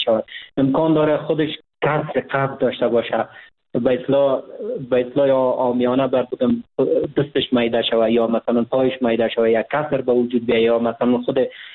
شود. امکان داره خودش کسر قبض داشته باشه، به اصطلاح یا عامیانه بر بودم دستش میده شود یا مثلا پایش میده شود یا کسر به وجود بیاید یا مثلا خود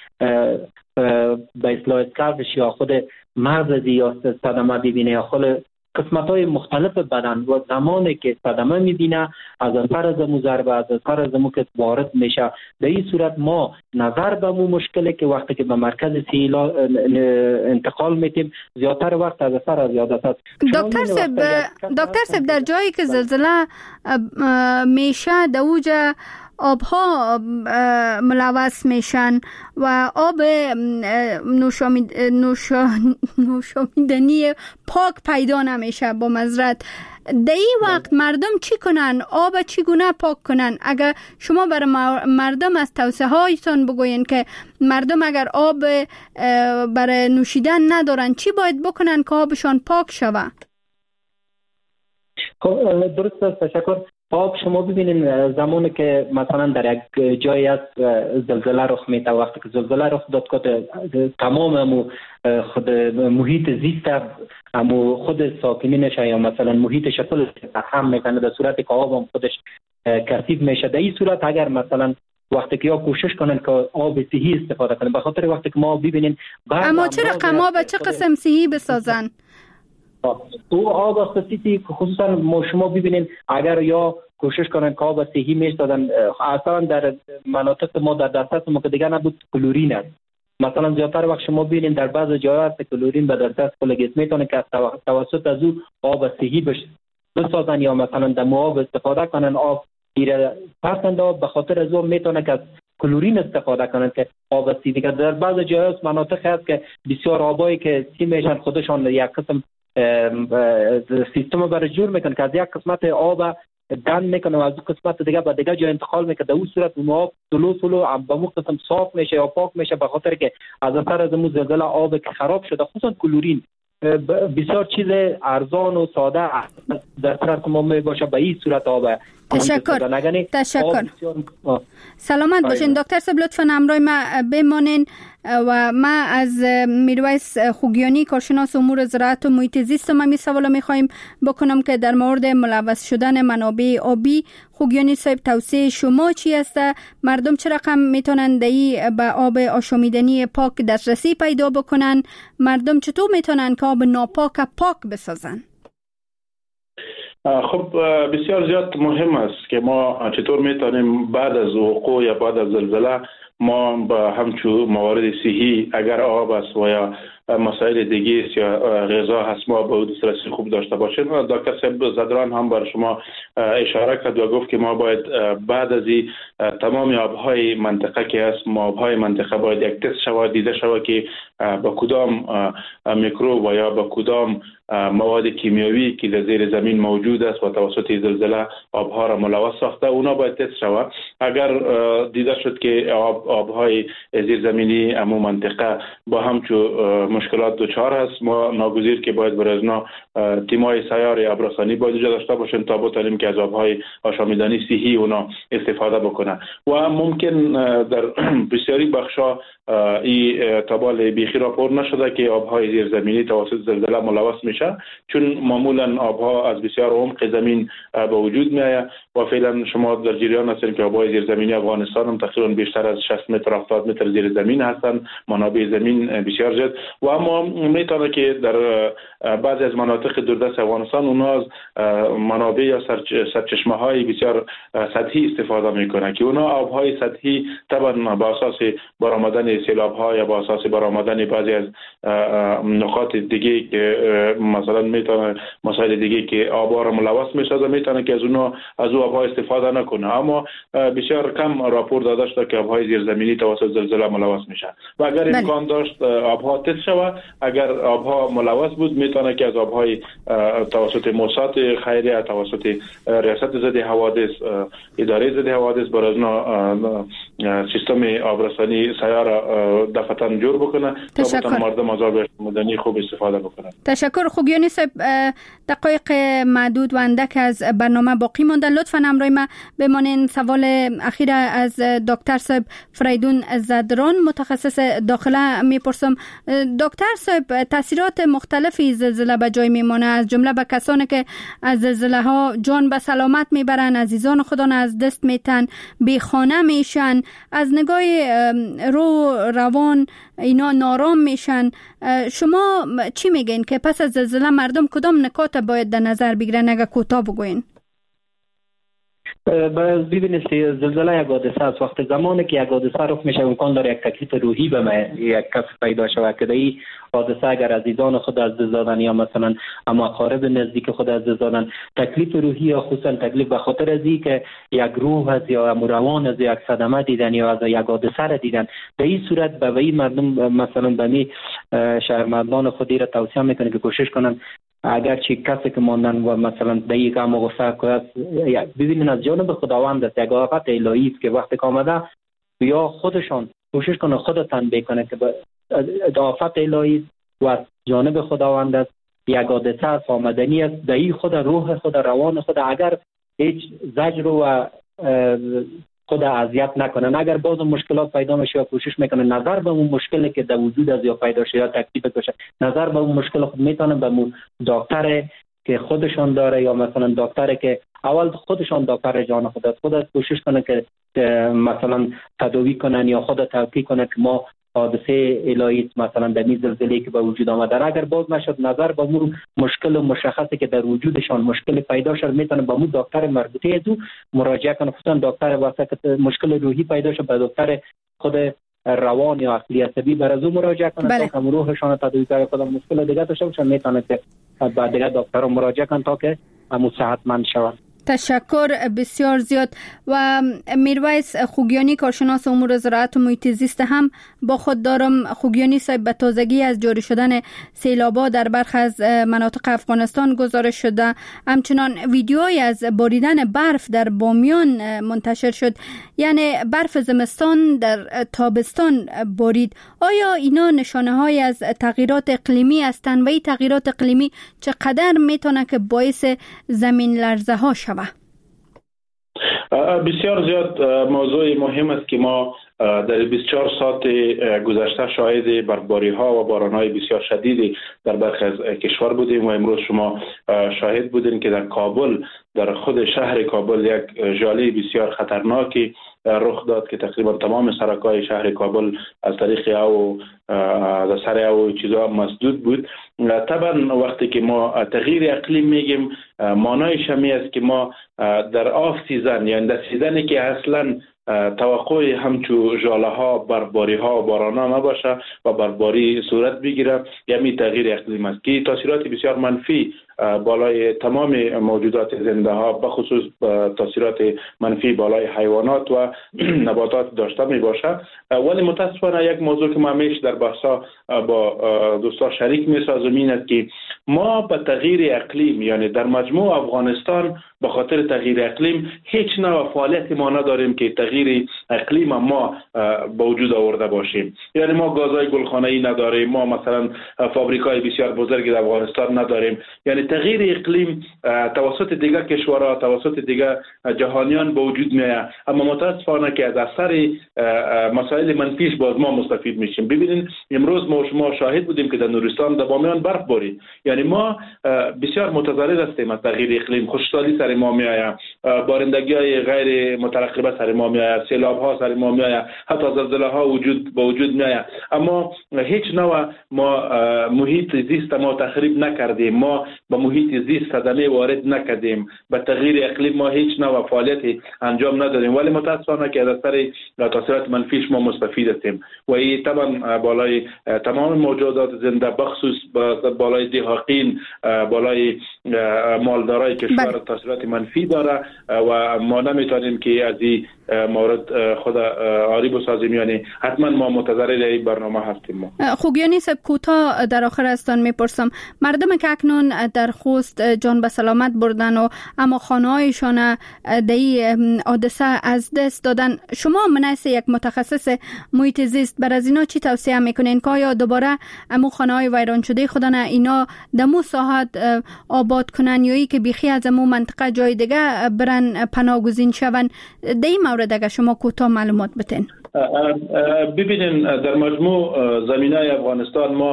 به اصطلاح اسکالپش یا خود مغز یا صدمه ببینه یا خود قسمت‌های مختلف بدن و زمانی که صدمه می‌بینه از اثر از ضربه از اثر از که وارد میشه، در این صورت ما نظر به مو مشکلی که وقتی که به مرکز صحی انتقال میتیم زیادتر وقت از اثر از یادت است. دکتر صاحب در جایی که زلزله میشه در اوج آبها ملوث میشن و آب نوشامیدنی پاک پیدا نمیشه با معذرت، در این وقت مردم چی کنن؟ آب چگونه پاک کنن؟ اگر شما برای مردم از توصیه هایتان بگوین که مردم اگر آب برای نوشیدن ندارن چی باید بکنن که آبشان پاک شود؟ خب درست است، تشکر. آب شما ببینین زمانی که مثلا در یک جایی از زلزله رخ میده، وقتی که زلزله رخ داد که تمام خود محیط زیست خود ساکنینش یا مثلا محیطش کل هم میکنه، در صورت که آب هم خودش کثیف میشه. در این صورت اگر مثلا وقتی که یا کوشش کنن که آب صحی استفاده کنن، به خاطر وقتی که ما ببینین اما چه رقم آب چه قسم صحی بسازن؟ تو آب خصوصی خصوصا شما ببینین اگر یا کوشش کنن که آب صحی میشدن، اصلا در مناطق ما در دسترس ما که دیگه نبود کلورین است. مثلا زیادتر وقت شما ببینین در بعض جاها است کلورین به دسترس خلقیت میتونه که توسط از او آب صحی بسازن یا مثلا در آب استفاده کنن، آب گیره پسند آب به خاطر از اون میتونه که کلورین استفاده کنن که آب صحی. دیگه در بعض جاها مناطق هست که بسیار آبایی که سی میشن خودشان یک قسم سیستم برای جور میکنه که از یک قسمت آب دن میکنه و از اون قسمت دیگه به دیگه جا انتقال میکنه. در اون صورت اون آب سلو به اون قسم صاف میشه یا پاک میشه، به خاطر که از اثر از اون زلزله آب که خراب شده. خصوصا کلورین بسیار چیز ارزان و ساده در طرف ما می باشه به این صورت آب. تشکر. سلامت باشین دکتر صاحب، لطفاً همراه ما بمانین و ما از میرویس خوگیانی کارشناس امور زراعت و محیط زیست می سوال میخوایم بکنم که در مورد ملوث شدن منابع آبی خوگیانی صاحب توصیه شما چی است؟ مردم چه رقم میتونن به آب آشامیدنی پاک دسترسی پیدا بکنن؟ مردم چطور میتونن که آب ناپاک پاک بسازن؟ خب بسیار زیاد مهم است که ما چطور میتونیم بعد از وقوع یا بعد از زلزله ما با همچون موارد صحی اگر آب است و یا مسائل دیگه یا غذا هست ما با دسترسی خوب داشته باشیم. دکتر صاحب زدران هم بر شما اشاره کرد و گفت که ما باید بعد از این تمام آبهای منطقه که هست ما آبهای منطقه باید یک تست شود، دیده شود که با کدام میکروب و یا با کدام مواد کیمیاوی که در زیر زمین موجود است و توسط زلزله آبها را ملوث ساخته اونا باید تست شود. اگر دیده شد که آبهای زیر زمینی امو منطقه با همچون مشکلات دچار است، ما ناگزیر که باید برای ازنا تیمای سیار ابرسانی باید داشته باشیم تا بتونیم که از آبهای آشامیدنی صحی اونا استفاده بکنه. و ممکن در بسیاری بخشا این تابال بیخی راپور نشده که آبهای زیر زمینی توسط زلزله ملوث میشه، چون معمولا آبها از بسیار عمق زمین به وجود میآید و فعلا شما در جریان هستید که آبهای زیر زمینی افغانستان هم تقریبا بیشتر از 60 متر 70 متر زیر زمین هستند، منابع زمین بسیار زیاد. و اما میتونه که در بعضی از مناطق دوردست افغانستان اونا از منابع یا سرچشمه های بسیار سطحی استفاده میکنه که اونا آبهای سطحی طبعا با اساس برآمدن سیلاب ها یا با اساس برآمدن بعضی از نقاط دیگه که مثلا میتونه مسائل دیگه که آبها را ملوث میسازه میتونه که از او آبها استفاده نکنه. اما بسیار کم راپور داده شده که آبهای زیرزمینی توسط زلزله ملوث میشن و اگر امکان داشت آبها تست شود، اگر آبها ملوث بود میتونه که از آبهای توسط موسسات خیریه توسط ریاست ضد حوادث اداره ضد حوادث برای سیستم آبرسانی سیار دفتن جور بکنه تا مردم از آب مدنی خوب استفاده بکنن. تشکر. خوگیانی صاحب، دقایق معدود و اندک از برنامه باقی مونده، لطفاً همراه ما بمانین. سوال اخیر از دکتر صاحب فریدون زدران متخصص داخله میپرسم. دکتر صاحب تاثیرات مختلفی زلزله به جای میمونه، از جمله به کسانی که از زلزله ها جان به سلامت میبرن، عزیزان خودان از دست میتن، بی خانه میشن، از نگاه روان اینا نارام میشن. شما چی میگین که پس از زلزله مردم کدام نکات باید در نظر بگیرن اگه کوتاه بگوین؟ ببینید زلزله یک حادثه است. وقت زمانی که یک حادثه رخ میشه امکان داره یک تکلیف روحی به یک کس پیدا شود که این حادثه اگر عزیزان خود از دست دادن یا مثلا اقارب نزدیک خود از دست دادن، تکلیف روحی یا خصوصا تکلیف به خاطر از اینکه یک روح از یا روان از یک صدمه دیدن یا از یک حادثه را دیدن، به این صورت به این مردم مثلا به می شهروندان خودی را توصیه میکنه که کوشش کنن اگر چی کسی که ماندن و مثلا دقیقا مغفر کنند، ببینین از جانب خداوند است، یک آفت الهی است که وقتی که آمده یا خودشان کوشش کنه خود تنبیه کنه که آفت الهی است و از جانب خداوند است، یک حادثه است، آمدنی است، دایی خود روح خود روان خود اگر هیچ زجر و خود اذیت نکنن، اگر باز مشکلات پیدا میشه کوشش میکنن نظر به اون مشکلی که در وجود از یا پیدا شده یا تکلیف بشه نظر به اون مشکل خود میتونن به اون دکتر که خودشان داره یا مثلا دکتری که اول خودشان دکتر جان خود کوشش کنن که مثلا تداوی کنن یا خود توقیع کنن که ما حادثه الهی مثلا در این زلزله که به وجود آمده اگر باز نشد نظر به اون مشکل مشخصی که در وجودشان مشکل پیدا شد میتونه به اون دکتر مربوطه از مراجعه کنه، خصوصا دکتر واسه که مشکل روحی پیدا شد به دکتر خود روان یا عقلی عصبی برای او مراجعه کنه تا که روحشان تداوی کنه. خود مشکل دیگه داشته باشه میتونه که بعد دیگه دکتر رو مراجعه کنه تا که صحتمند شوند. تشکر بسیار زیاد. و میرویس خوگیانی کارشناس امور زراعت و محیط زیست هم با خود دارم. خوگیانی صاحب به تازگی از جاری شدن سیلاب‌ها در برخی از مناطق افغانستان گزارش شده، همچنان ویدیوهایی از باریدن برف در بامیان منتشر شد، یعنی برف زمستان در تابستان بارید. آیا اینا نشانه‌هایی از تغییرات اقلیمی هستند و این تغییرات اقلیمی چقدر میتونه که باعث زمین لرزه ها شود؟ بسیار زیاد موضوع مهم است که ما در 24 ساعت گذشته شاهد برفباری ها و باران های بسیار شدیدی در برخی از کشور بودیم و امروز شما شاهد بودین که در کابل، در خود شهر کابل یک ژاله بسیار خطرناکی رخ داد که تقریبا تمام سرک‌های شهر کابل از طریق او از سر او چیزا مسدود بود. طبعا وقتی که ما تغییر اقلیم میگیم معنایش همی است که ما در آف سیزن یعنی در سیزنی که اصلا توقع همچو ژاله ها، برفباری ها و باران ها نباشه و برفباری صورت بگیره، یعنی تغییر اقلیم است که تاثیرات بسیار منفی بالای تمام موجودات زنده ها به خصوص تاثیرات منفی بالای حیوانات و نباتات داشته می باشه. ولی متاسفانه یک موضوع که ما همیشه در بحثا با دوستان شریک می سازم این است که ما به تغییر اقلیم یعنی در مجموع افغانستان به خاطر تغییر اقلیم هیچ نوع فعالیتی ما نداریم که تغییر اقلیم ما به وجود آورده باشیم. یعنی ما گازهای گلخانه‌ای نداریم، ما مثلا فابریکای بسیار بزرگی در افغانستان نداریم. یعنی تغییر اقلیم توسط دیگر کشورها، توسط دیگر جهانیان به وجود میاد، اما متاسفانه که از اثر مسائل منفیش باز ما مستفید میشیم. ببینید امروز ما شما شاهد بودیم که در نورستان در بامیان برف بارید. یعنی ما بسیار متضرر هستیم از تغییر اقلیم. خشکسالی سر ما میآید، بارندگی‌های غیر مترقبه سر ما میآید، سیلاب‌ها سر ما میآید، حتی زلزله‌ها به وجود میآید. اما هیچ نوع ما محیط زیست ما تخریب نکردیم، ما به محیط زیست صدمه وارد نکردیم، به تغییر اقلیم ما هیچ نوع فعالیتی انجام ندادیم، ولی متاسفانه که از اثر تاثیرات منفیش ما مستفید هستیم و این طبعا بالای تمام موجودات زنده بخصوص بالای دهاقین، بالای مالدارای کشور تاثیرات منفی داره و ما نمیتونیم که از این مورد خود عاری بسازیم. یعنی حتما ما متضرر این برنامه هستیم. ما خوگیانی صاحب کوتاه در آخر استان میپرسم، مردم که اکنون در خوست جان به سلامت بردن و اما خانه‌هایشان در این حادثه از دست دادن، شما مناسب یک متخصص محیط زیست بر از اینا چی توصیه میکنین که آیا دوباره امو خانه‌های ویران شده خودن اینا دمو ساحت آباد کنن یا ای که بیخی از امو منطقه جای دیگه برن پناهگزین شون؟ در این مورد اگر شما کوتاه معلومات بتین. ببینین در مجموع زمینای افغانستان ما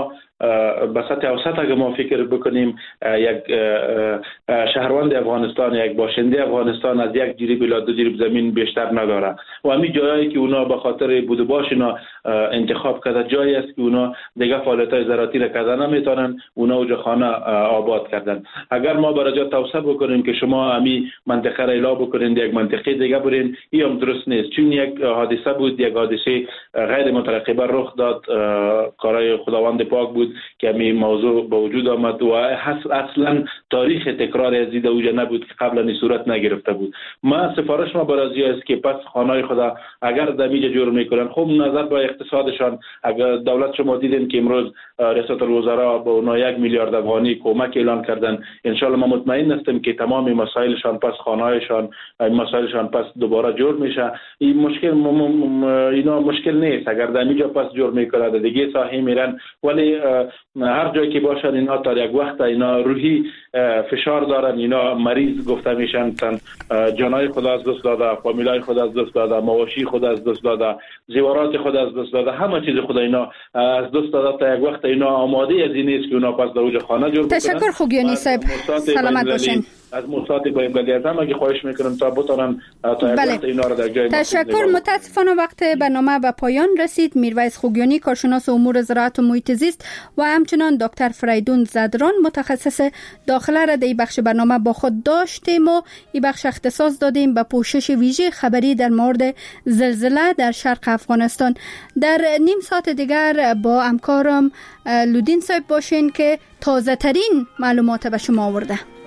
به سطح اوسط اگه ما فکر بکنیم یک شهروند افغانستان، یک باشنده افغانستان از یک جریب الی 2 جریب زمین بیشتر نداره و همین جایی که اونا به خاطر بود باش اینا انتخاب کرده جایی است که اونا دیگه فعالیت‌های زراعتی را کردن نمیتونن، اونا اوجا خانه آباد کردن. اگر ما برای توسعه بکنیم که شما همین منطقه را اعلام بکنید یک منطقه دیگه برین، این هم درست نیست، چون یک حادثه بود، یک حادثه غیر مترقبه رخ داد، کارای خداوند پاک بود که همین موضوع به وجود آمد و اصلا تاریخ تکرار از این اوجا نبود که قبلا این صورت نگرفته بود. ما سفارش ما برای است که پس خانه‌های خدا اگر دمیج جور میکنن، خب نظر به اقتصادشان، اگر دولت شما دیدین که امروز ریاست الوزرا به اونها 1 میلیارد افغانی کمک اعلان کردن، ان شاء الله ما مطمئن هستیم که تمام مسائلشان پس خانه‌هایشان مسائلشان پس دوباره جور میشه. این مشکل اینا مشکل نیست، اگر دمیج پس جور میکنه دیگه ساحه میرن، ولی هر جایی که باشن اینا تا یک وقت اینا روحی فشار دارن، اینا مریض گفته میشن، جانای خود از دست داده، فامیلای خود از دست داده، مواشی خود از دست داده، زیورات خود از دست داده، همه چیز خود اینا از دست داده، تا یک وقت اینا آماده از این نیست که اونا پس در اوج خانه جور بکنن. تشکر خوگیانی صاحب، سلامت باشین. از موسسات بین‌المللی ازم اگه خواهش میکنم تا بتونن تا یک وقت اینا را در جای تشکر. متاسفانه وقت برنامه به پایان رسید. میرویس خوگیانی کارشناس امور زراعت و محیط زیست و همچنان دکتر فریدون زدران متخصص داخله را در این بخش برنامه با خود داشتیم و این بخش اختصاص دادیم به پوشش ویژه خبری در مورد زلزله در شرق افغانستان. در نیم ساعت دیگر با همکارم لودین صاحب باشین که تازه ترین معلومات به شما آورده.